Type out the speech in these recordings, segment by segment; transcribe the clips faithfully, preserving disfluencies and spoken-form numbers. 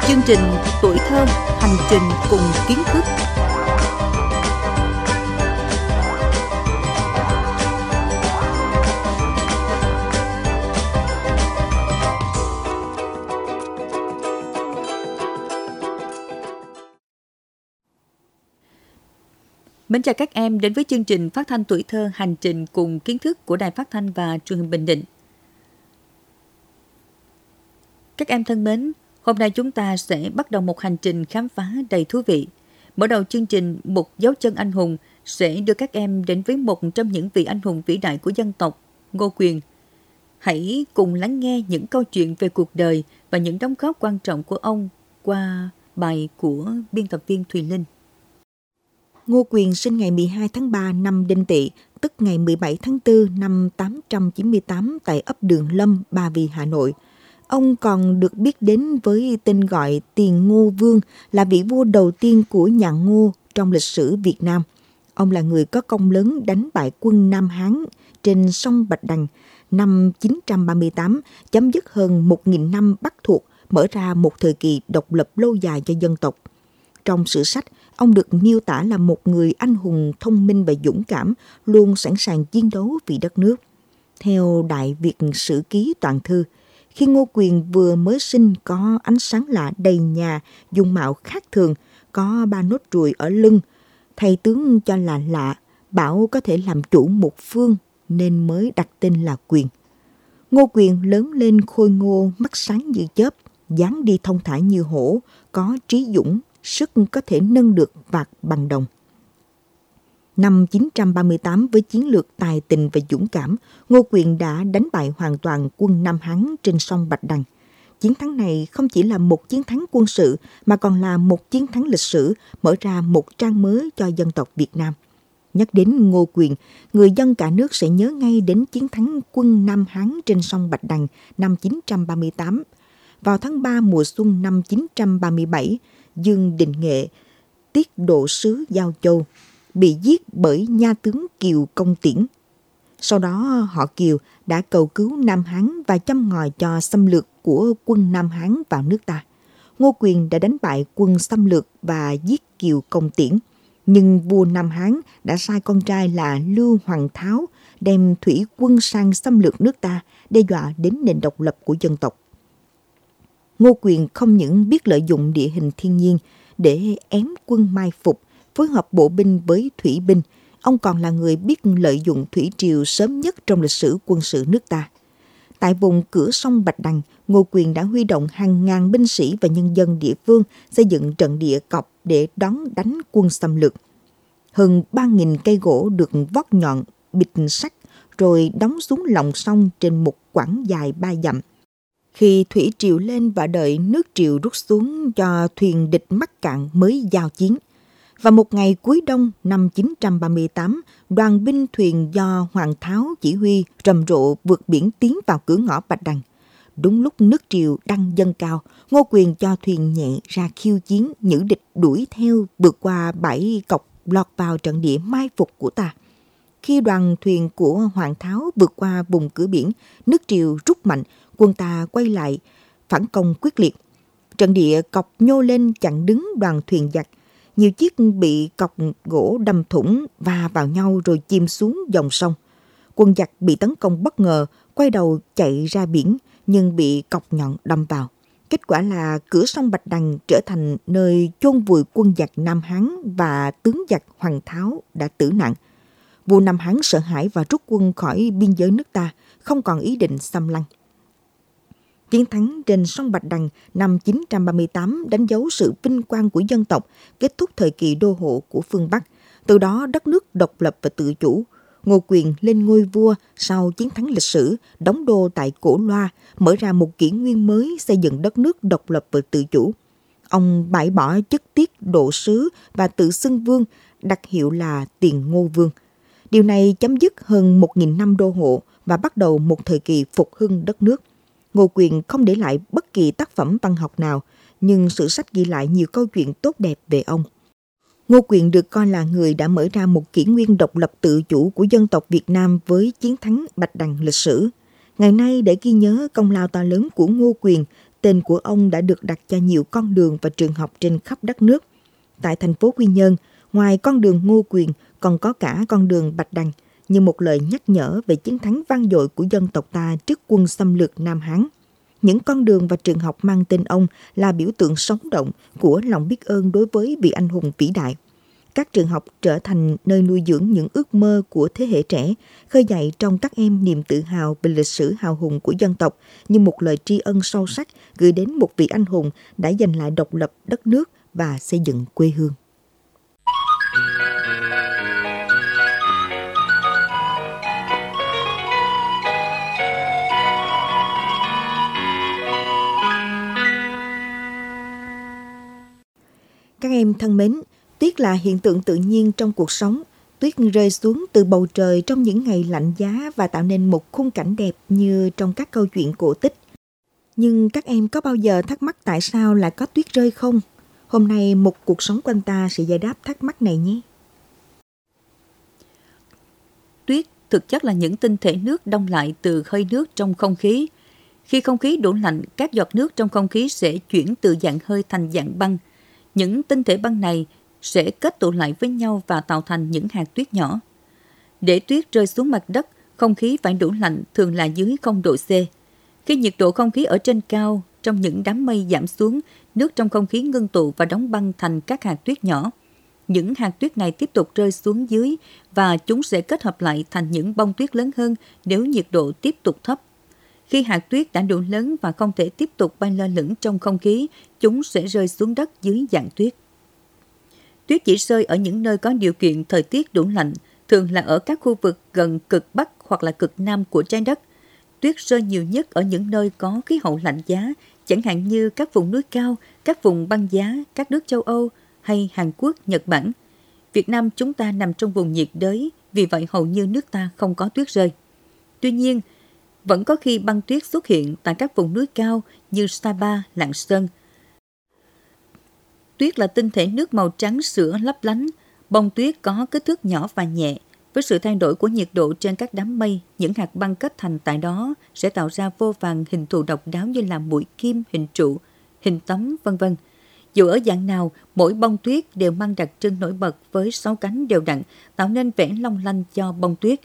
Chương trình Tuổi thơ hành trình cùng kiến thức. Mến chào các em đến với chương trình phát thanh Tuổi thơ hành trình cùng kiến thức của Đài Phát thanh và Truyền hình Bình Định. Các em thân mến, hôm nay chúng ta sẽ bắt đầu một hành trình khám phá đầy thú vị. Mở đầu chương trình, Một dấu chân anh hùng sẽ đưa các em đến với một trong những vị anh hùng vĩ đại của dân tộc, Ngô Quyền. Hãy cùng lắng nghe những câu chuyện về cuộc đời và những đóng góp quan trọng của ông qua bài của biên tập viên Thùy Linh. Ngô Quyền sinh ngày mười hai tháng ba năm Đinh Tỵ, tức ngày mười bảy tháng tư năm tám trăm chín mươi tám tại ấp Đường Lâm, Ba Vì, Hà Nội. Ông còn được biết đến với tên gọi Tiền Ngô Vương, là vị vua đầu tiên của nhà Ngô trong lịch sử Việt Nam. Ông là người có công lớn đánh bại quân Nam Hán trên sông Bạch Đằng năm chín trăm ba mươi tám, chấm dứt hơn một nghìn năm Bắc thuộc, mở ra một thời kỳ độc lập lâu dài cho dân tộc. Trong sử sách, ông được miêu tả là một người anh hùng thông minh và dũng cảm, luôn sẵn sàng chiến đấu vì đất nước. Theo Đại Việt Sử Ký Toàn Thư, khi Ngô Quyền vừa mới sinh có ánh sáng lạ đầy nhà, dung mạo khác thường, có ba nốt ruồi ở lưng. Thầy tướng cho là lạ, bảo có thể làm chủ một phương nên mới đặt tên là Quyền. Ngô Quyền lớn lên khôi ngô, mắt sáng như chớp, dáng đi thông thả như hổ, có trí dũng, sức có thể nâng được vạc bằng đồng. Năm chín trăm ba mươi tám, với chiến lược tài tình và dũng cảm, Ngô Quyền đã đánh bại hoàn toàn quân Nam Hán trên sông Bạch Đằng. Chiến thắng này không chỉ là một chiến thắng quân sự mà còn là một chiến thắng lịch sử, mở ra một trang mới cho dân tộc Việt Nam. Nhắc đến Ngô Quyền, người dân cả nước sẽ nhớ ngay đến chiến thắng quân Nam Hán trên sông Bạch Đằng năm chín trăm ba mươi tám. Vào tháng ba mùa xuân năm chín trăm ba mươi bảy, Dương Đình Nghệ, tiết độ sứ Giao Châu, bị giết bởi nha tướng Kiều Công Tiễn. Sau đó họ Kiều đã cầu cứu Nam Hán và châm ngòi cho xâm lược của quân Nam Hán vào nước ta. Ngô Quyền đã đánh bại quân xâm lược và giết Kiều Công Tiễn. Nhưng vua Nam Hán đã sai con trai là Lưu Hoàng Tháo đem thủy quân sang xâm lược nước ta, đe dọa đến nền độc lập của dân tộc. Ngô Quyền không những biết lợi dụng địa hình thiên nhiên để ém quân mai phục, phối hợp bộ binh với thủy binh, ông còn là người biết lợi dụng thủy triều sớm nhất trong lịch sử quân sự nước ta. Tại vùng cửa sông Bạch Đằng, Ngô Quyền đã huy động hàng ngàn binh sĩ và nhân dân địa phương xây dựng trận địa cọc để đón đánh quân xâm lược. Hơn ba nghìn cây gỗ được vót nhọn, bịt sắt, rồi đóng xuống lòng sông trên một quãng dài ba dặm. Khi thủy triều lên và đợi nước triều rút xuống cho thuyền địch mắc cạn mới giao chiến. Và một ngày cuối đông năm chín trăm ba mươi tám, đoàn binh thuyền do Hoàng Tháo chỉ huy rầm rộ vượt biển tiến vào cửa ngõ Bạch Đằng. Đúng lúc nước triều đang dâng cao, Ngô Quyền cho thuyền nhẹ ra khiêu chiến, nhử địch đuổi theo vượt qua bãi cọc lọt vào trận địa mai phục của ta. Khi đoàn thuyền của Hoàng Tháo vượt qua vùng cửa biển, nước triều rút mạnh, quân ta quay lại phản công quyết liệt. Trận địa cọc nhô lên chặn đứng đoàn thuyền giặc. Nhiều chiếc bị cọc gỗ đâm thủng va vào nhau rồi chìm xuống dòng sông. Quân giặc bị tấn công bất ngờ, quay đầu chạy ra biển nhưng bị cọc nhọn đâm vào. Kết quả là cửa sông Bạch Đằng trở thành nơi chôn vùi quân giặc Nam Hán và tướng giặc Hoàng Tháo đã tử nạn. Vua Nam Hán sợ hãi và rút quân khỏi biên giới nước ta, không còn ý định xâm lăng. Chiến thắng trên sông Bạch Đằng năm chín trăm ba mươi tám đánh dấu sự vinh quang của dân tộc, kết thúc thời kỳ đô hộ của phương Bắc. Từ đó đất nước độc lập và tự chủ. Ngô Quyền lên ngôi vua sau chiến thắng lịch sử, đóng đô tại Cổ Loa, mở ra một kỷ nguyên mới xây dựng đất nước độc lập và tự chủ. Ông bãi bỏ chức tiết độ sứ và tự xưng vương, đặt hiệu là Tiền Ngô Vương. Điều này chấm dứt hơn một nghìn năm đô hộ và bắt đầu một thời kỳ phục hưng đất nước. Ngô Quyền không để lại bất kỳ tác phẩm văn học nào, nhưng sử sách ghi lại nhiều câu chuyện tốt đẹp về ông. Ngô Quyền được coi là người đã mở ra một kỷ nguyên độc lập tự chủ của dân tộc Việt Nam với chiến thắng Bạch Đằng lịch sử. Ngày nay, để ghi nhớ công lao to lớn của Ngô Quyền, Tên của ông đã được đặt cho nhiều con đường và trường học trên khắp đất nước. Tại thành phố Quy Nhơn, ngoài con đường Ngô Quyền còn có cả con đường Bạch Đằng, như một lời nhắc nhở về chiến thắng vang dội của dân tộc ta trước quân xâm lược Nam Hán. Những con đường và trường học mang tên ông là biểu tượng sống động của lòng biết ơn đối với vị anh hùng vĩ đại. Các trường học trở thành nơi nuôi dưỡng những ước mơ của thế hệ trẻ, khơi dậy trong các em niềm tự hào về lịch sử hào hùng của dân tộc như một lời tri ân sâu sắc gửi đến một vị anh hùng đã giành lại độc lập đất nước và xây dựng quê hương. Các em thân mến, tuyết là hiện tượng tự nhiên trong cuộc sống. Tuyết rơi xuống từ bầu trời trong những ngày lạnh giá và tạo nên một khung cảnh đẹp như trong các câu chuyện cổ tích. Nhưng các em có bao giờ thắc mắc tại sao lại có tuyết rơi không? Hôm nay một cuộc sống quanh ta sẽ giải đáp thắc mắc này nhé. Tuyết thực chất là những tinh thể nước đông lại từ hơi nước trong không khí. Khi không khí đủ lạnh, các giọt nước trong không khí sẽ chuyển từ dạng hơi thành dạng băng. Những tinh thể băng này sẽ kết tụ lại với nhau và tạo thành những hạt tuyết nhỏ. Để tuyết rơi xuống mặt đất, không khí phải đủ lạnh, thường là dưới không độ C. Khi nhiệt độ không khí ở trên cao, trong những đám mây giảm xuống, nước trong không khí ngưng tụ và đóng băng thành các hạt tuyết nhỏ. Những hạt tuyết này tiếp tục rơi xuống dưới và chúng sẽ kết hợp lại thành những bông tuyết lớn hơn nếu nhiệt độ tiếp tục thấp. Khi hạt tuyết đã đủ lớn và không thể tiếp tục bay lơ lửng trong không khí, chúng sẽ rơi xuống đất dưới dạng tuyết. Tuyết chỉ rơi ở những nơi có điều kiện thời tiết đủ lạnh, thường là ở các khu vực gần cực Bắc hoặc là cực Nam của trái đất. Tuyết rơi nhiều nhất ở những nơi có khí hậu lạnh giá, chẳng hạn như các vùng núi cao, các vùng băng giá, các nước châu Âu hay Hàn Quốc, Nhật Bản. Việt Nam chúng ta nằm trong vùng nhiệt đới, vì vậy hầu như nước ta không có tuyết rơi. Tuy nhiên, vẫn có khi băng tuyết xuất hiện tại các vùng núi cao như Sapa, Lạng Sơn. Tuyết là tinh thể nước màu trắng sữa lấp lánh. Bông tuyết có kích thước nhỏ và nhẹ. Với sự thay đổi của nhiệt độ trên các đám mây, những hạt băng kết thành tại đó sẽ tạo ra vô vàn hình thù độc đáo như là mũi kim, hình trụ, hình tấm, vân vân. Dù ở dạng nào, mỗi bông tuyết đều mang đặc trưng nổi bật với sáu cánh đều đặn, tạo nên vẻ long lanh cho bông tuyết.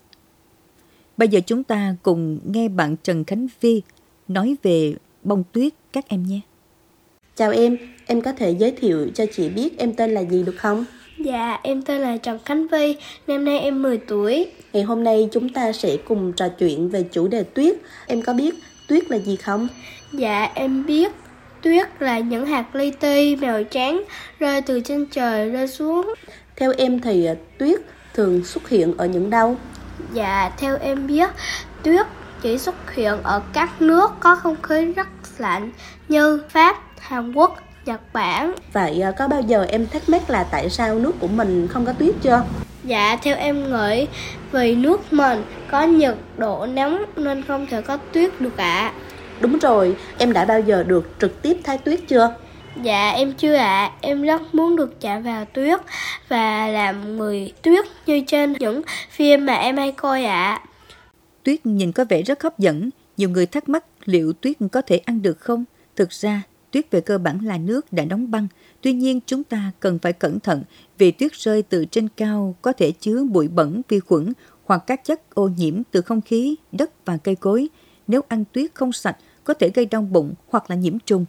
Bây giờ chúng ta cùng nghe bạn Trần Khánh Vi nói về bông tuyết các em nhé. Chào em, em có thể giới thiệu cho chị biết em tên là gì được không? Dạ, em tên là Trần Khánh Vi, năm nay em mười tuổi. Ngày hôm nay chúng ta sẽ cùng trò chuyện về chủ đề tuyết. Em có biết tuyết là gì không? Dạ, em biết. Tuyết là những hạt li ti màu trắng rơi từ trên trời rơi xuống. Theo em thì tuyết thường xuất hiện ở những đâu? Dạ, theo em biết, tuyết chỉ xuất hiện ở các nước có không khí rất lạnh như Pháp, Hàn Quốc, Nhật Bản. Vậy có bao giờ em thắc mắc là tại sao nước của mình không có tuyết chưa? Dạ, theo em nghĩ vì nước mình có nhiệt độ nóng nên không thể có tuyết được ạ. À. Đúng rồi, em đã bao giờ được trực tiếp thái tuyết chưa? Dạ, em chưa ạ. À. Em rất muốn được chạm vào tuyết và làm người tuyết như trên những phim mà em hay coi ạ. À. Tuyết nhìn có vẻ rất hấp dẫn. Nhiều người thắc mắc liệu tuyết có thể ăn được không? Thực ra, tuyết về cơ bản là nước đã đóng băng. Tuy nhiên, chúng ta cần phải cẩn thận vì tuyết rơi từ trên cao có thể chứa bụi bẩn, vi khuẩn hoặc các chất ô nhiễm từ không khí, đất và cây cối. Nếu ăn tuyết không sạch, có thể gây đau bụng hoặc là nhiễm trùng.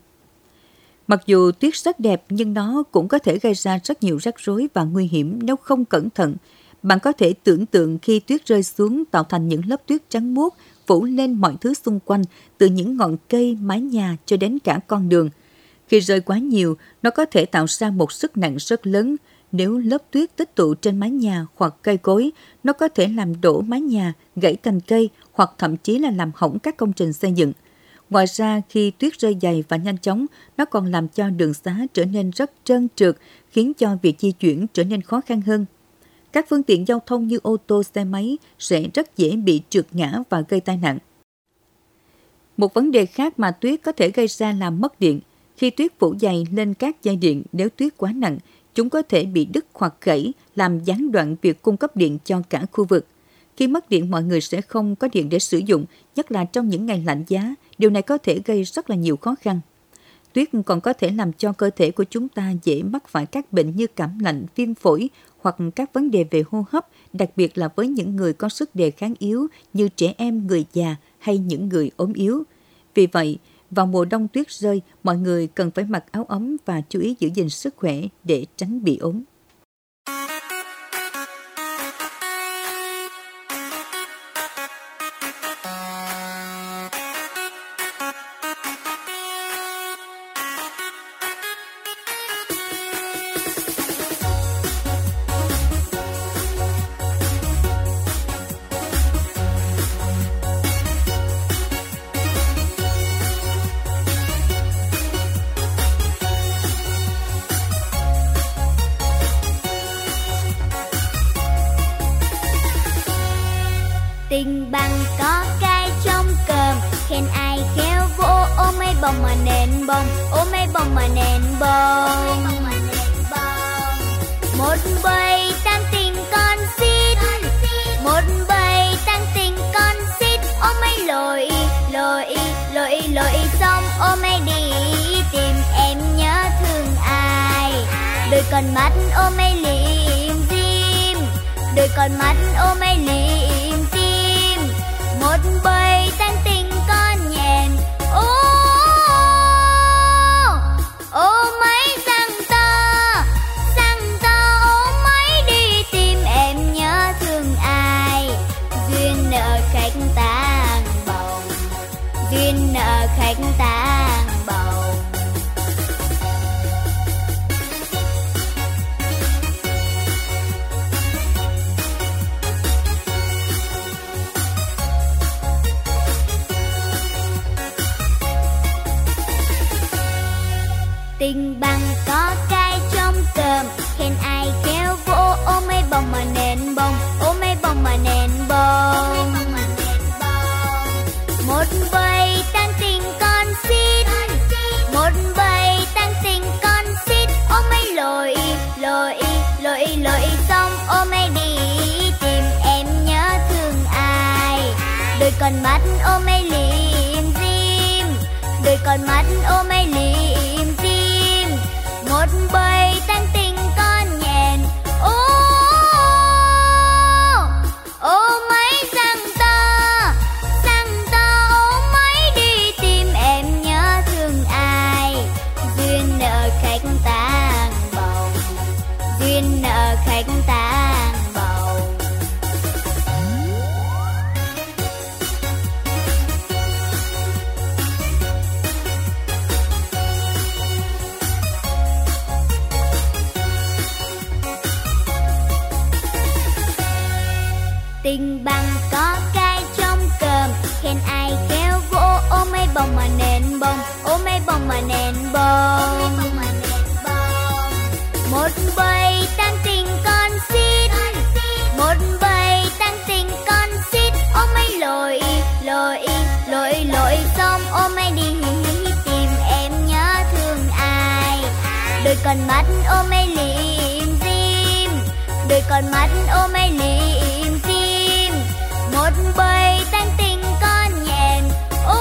Mặc dù tuyết rất đẹp nhưng nó cũng có thể gây ra rất nhiều rắc rối và nguy hiểm nếu không cẩn thận. Bạn có thể tưởng tượng khi tuyết rơi xuống tạo thành những lớp tuyết trắng muốt phủ lên mọi thứ xung quanh, từ những ngọn cây, mái nhà cho đến cả con đường. Khi rơi quá nhiều, nó có thể tạo ra một sức nặng rất lớn. Nếu lớp tuyết tích tụ trên mái nhà hoặc cây cối, nó có thể làm đổ mái nhà, gãy cành cây hoặc thậm chí là làm hỏng các công trình xây dựng. Ngoài ra, khi tuyết rơi dày và nhanh chóng, nó còn làm cho đường xá trở nên rất trơn trượt, khiến cho việc di chuyển trở nên khó khăn hơn. Các phương tiện giao thông như ô tô, xe máy sẽ rất dễ bị trượt ngã và gây tai nạn. Một vấn đề khác mà tuyết có thể gây ra là mất điện. Khi tuyết phủ dày lên các dây điện, nếu tuyết quá nặng, chúng có thể bị đứt hoặc gãy, làm gián đoạn việc cung cấp điện cho cả khu vực. Khi mất điện, mọi người sẽ không có điện để sử dụng, nhất là trong những ngày lạnh giá. Điều này có thể gây rất là nhiều khó khăn. Tuyết còn có thể làm cho cơ thể của chúng ta dễ mắc phải các bệnh như cảm lạnh, viêm phổi hoặc các vấn đề về hô hấp, đặc biệt là với những người có sức đề kháng yếu như trẻ em, người già hay những người ốm yếu. Vì vậy, vào mùa đông tuyết rơi, mọi người cần phải mặc áo ấm và chú ý giữ gìn sức khỏe để tránh bị ốm. Tình bằng có cái trong cơm, khen ai khéo vỗ, ôm mấy bông mà nện bông, ôm mấy bông mà nện bông. Một bầy tăng tình con xít, một bầy tăng tình con xít, ôm mấy lội lội lội lội xong ôm mấy đi tìm em nhớ thương ai. Đôi con mắt ôm mấy liềm diêm, đôi con mắt ôm mấy liềm diêm. Một bầy tăng tình con nhện, ô ô mấy răng to, răng to ô mấy đi tìm em nhớ thương ai. Duyên nợ khách tang bồng, duyên nợ khách tang bồng. Tình bằng có cái trong cơm, khen ai khéo vỗ, ôm mấy bông mà nện bông, ôm mấy bông mà nện bông. Một bầy tăng tình con xít, một bầy tăng tình con xít, ôm mấy lội lội lội lội xong ôm mấy đi tìm em nhớ thương ai. Đôi con mắt ôm mấy liềm diêm, đôi con mắt ôm mấy liềm diêm. Một bầy tăng tình con nhện, ô ô mấy răng to, răng to ô mấy đi tìm em nhớ thương ai. Duyên nợ khách tang bồng, duyên nợ khách tang bồng. Tình bằng có cái trong cơm, khen ai khéo vỗ, ôm mấy bông mà nện bông, ôm mấy bông mà nện bông. Một bầy tăng tình con xít, một bầy tăng tình con xít, ôm mấy lội lội lội lội xong ôm mấy đi tìm em nhớ thương ai. Đôi con mắt ôm mấy liềm diêm, đôi con mắt ôm mấy liềm diêm. Một bầy tăng tình con nhện, ô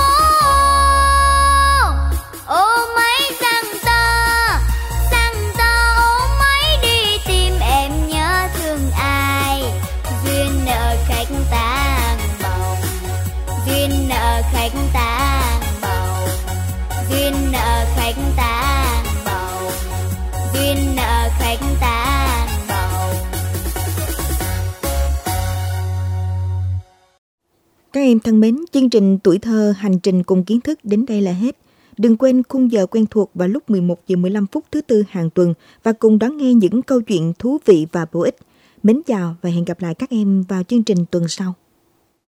ô mấy răng to, răng to ô mấy đi tìm em nhớ thương ai. Duyên nợ khách tang bồng, duyên nợ khách tang bồng, duyên nợ khách tang bồng, duyên nợ khách tang bồng. Các em thân mến, chương trình Tuổi thơ hành trình cùng kiến thức đến đây là hết. Đừng quên khung giờ quen thuộc vào lúc mười một giờ mười lăm phút thứ tư hàng tuần và cùng đón nghe những câu chuyện thú vị và bổ ích. Mến chào và hẹn gặp lại các em vào chương trình tuần sau.